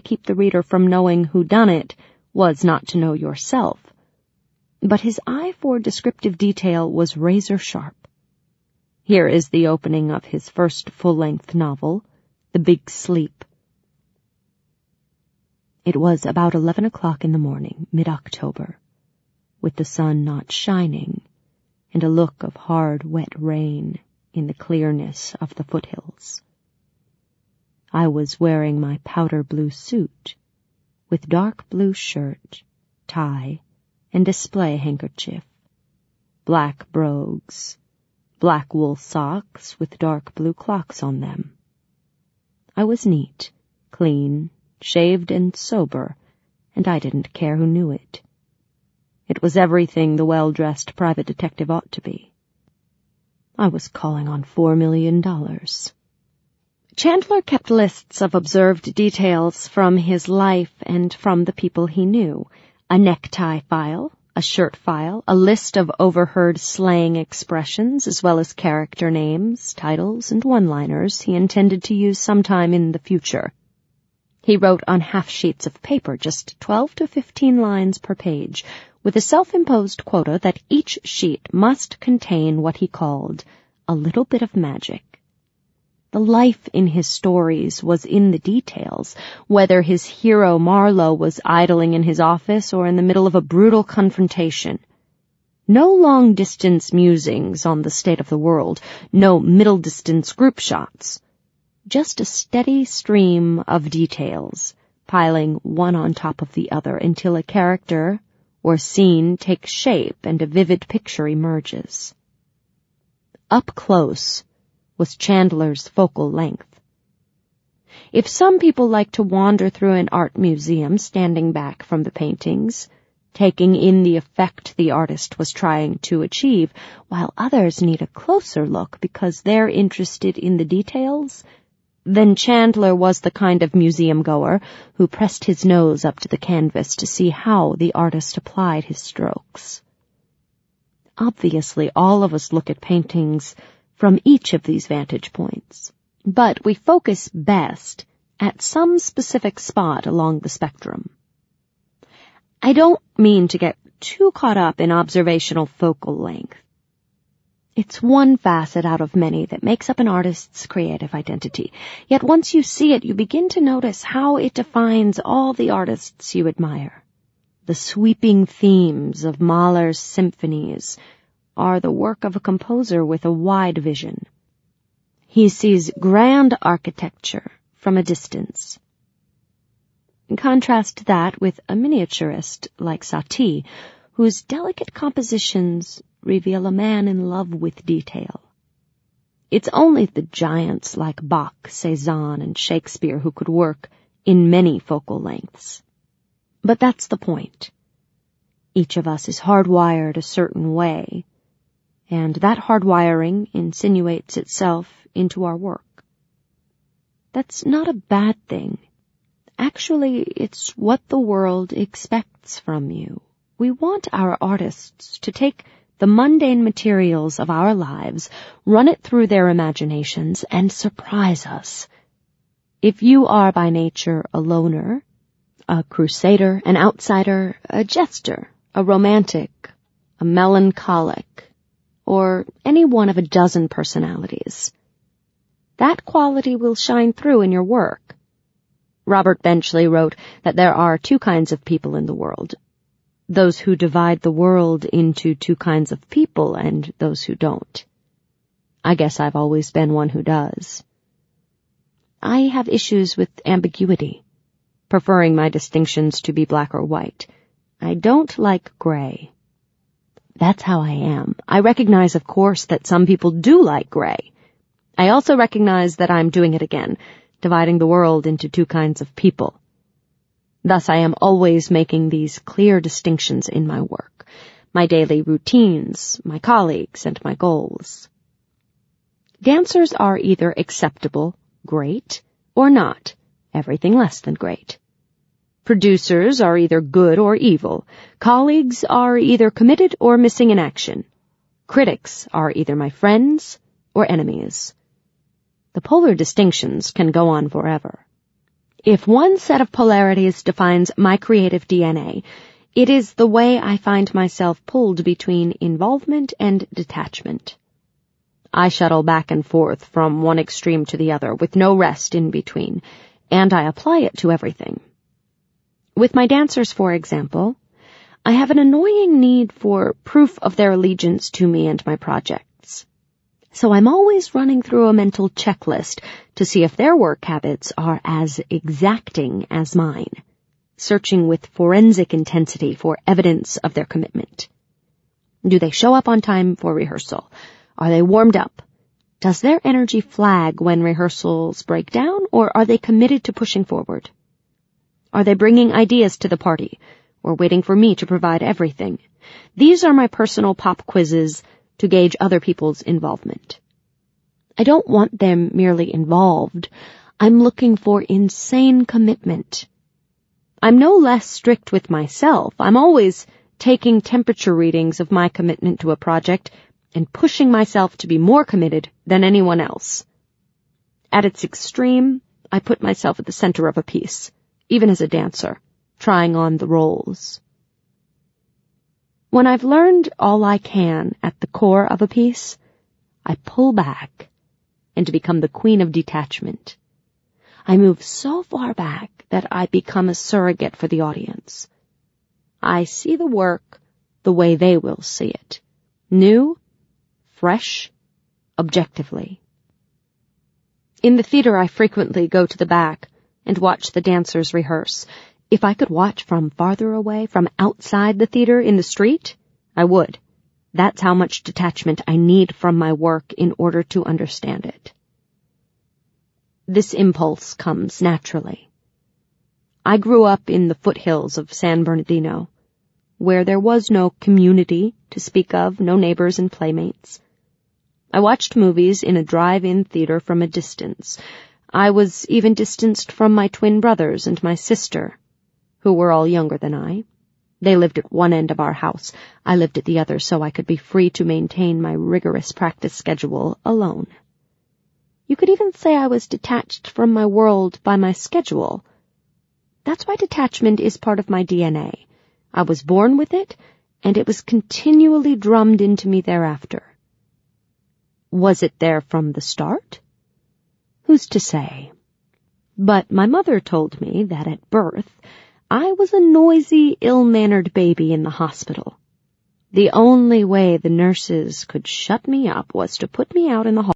keep the reader from knowing who done it was not to know yourself. But his eye for descriptive detail was razor-sharp. Here is the opening of his first full-length novel, The Big Sleep. It was about 11 o'clock in the morning, mid-October, with the sun not shining and a look of hard, wet rain in the clearness of the foothills. I was wearing my powder blue suit with dark blue shirt, tie, and display handkerchief, black brogues, black wool socks with dark blue clocks on them. I was neat, clean, shaved and sober, and I didn't care who knew it. It was everything the well-dressed private detective ought to be. I was calling on $4 million. Chandler kept lists of observed details from his life and from the people he knew. A necktie file, a shirt file, a list of overheard slang expressions, as well as character names, titles, and one-liners he intended to use sometime in the future. He wrote on half sheets of paper, just 12 to 15 lines per page, with a self-imposed quota that each sheet must contain what he called a little bit of magic. The life in his stories was in the details, whether his hero Marlowe was idling in his office or in the middle of a brutal confrontation. No long-distance musings on the state of the world, no middle-distance group shots. Just a steady stream of details, piling one on top of the other until a character or scene takes shape and a vivid picture emerges. Up close was Chandler's focal length. If some people like to wander through an art museum standing back from the paintings, taking in the effect the artist was trying to achieve, while others need a closer look because they're interested in the details, then Chandler was the kind of museum-goer who pressed his nose up to the canvas to see how the artist applied his strokes. Obviously, all of us look at paintings from each of these vantage points, but we focus best at some specific spot along the spectrum. I don't mean to get too caught up in observational focal length. It's one facet out of many that makes up an artist's creative identity. Yet once you see it, you begin to notice how it defines all the artists you admire. The sweeping themes of Mahler's symphonies are the work of a composer with a wide vision. He sees grand architecture from a distance. Contrast that with a miniaturist like Satie, whose delicate compositions reveal a man in love with detail. It's only the giants like Bach, Cézanne, and Shakespeare who could work in many focal lengths. But that's the point. Each of us is hardwired a certain way, and that hardwiring insinuates itself into our work. That's not a bad thing. Actually, it's what the world expects from you. We want our artists to take the mundane materials of our lives, run it through their imaginations, and surprise us. If you are by nature a loner, a crusader, an outsider, a jester, a romantic, a melancholic, or any one of a dozen personalities, that quality will shine through in your work. Robert Benchley wrote that there are two kinds of people in the world: those who divide the world into two kinds of people and those who don't. I guess I've always been one who does. I have issues with ambiguity, preferring my distinctions to be black or white. I don't like gray. That's how I am. I recognize, of course, that some people do like gray. I also recognize that I'm doing it again, dividing the world into two kinds of people. Thus, I am always making these clear distinctions in my work, my daily routines, my colleagues, and my goals. Dancers are either acceptable, great, or not, everything less than great. Producers are either good or evil. Colleagues are either committed or missing in action. Critics are either my friends or enemies. The polar distinctions can go on forever. If one set of polarities defines my creative DNA, it is the way I find myself pulled between involvement and detachment. I shuttle back and forth from one extreme to the other with no rest in between, and I apply it to everything. With my dancers, for example, I have an annoying need for proof of their allegiance to me and my projects. So I'm always running through a mental checklist to see if their work habits are as exacting as mine, searching with forensic intensity for evidence of their commitment. Do they show up on time for rehearsal? Are they warmed up? Does their energy flag when rehearsals break down, or are they committed to pushing forward? Are they bringing ideas to the party, or waiting for me to provide everything? These are my personal pop quizzes to gauge other people's involvement. I don't want them merely involved. I'm looking for insane commitment. I'm no less strict with myself. I'm always taking temperature readings of my commitment to a project and pushing myself to be more committed than anyone else. At its extreme, I put myself at the center of a piece, even as a dancer, trying on the roles. When I've learned all I can at the core of a piece, I pull back and become the queen of detachment. I move so far back that I become a surrogate for the audience. I see the work the way they will see it. New, fresh, objectively. In the theater, I frequently go to the back and watch the dancers rehearse. If I could watch from farther away, from outside the theater in the street, I would. That's how much detachment I need from my work in order to understand it. This impulse comes naturally. I grew up in the foothills of San Bernardino, where there was no community to speak of, no neighbors and playmates. I watched movies in a drive-in theater from a distance. I was even distanced from my twin brothers and my sister, who were all younger than I. They lived at one end of our house. I lived at the other, so I could be free to maintain my rigorous practice schedule alone. You could even say I was detached from my world by my schedule. That's why detachment is part of my DNA. I was born with it, and it was continually drummed into me thereafter. Was it there from the start? Who's to say? But my mother told me that at birth, I was a noisy, ill-mannered baby in the hospital. The only way the nurses could shut me up was to put me out in the hall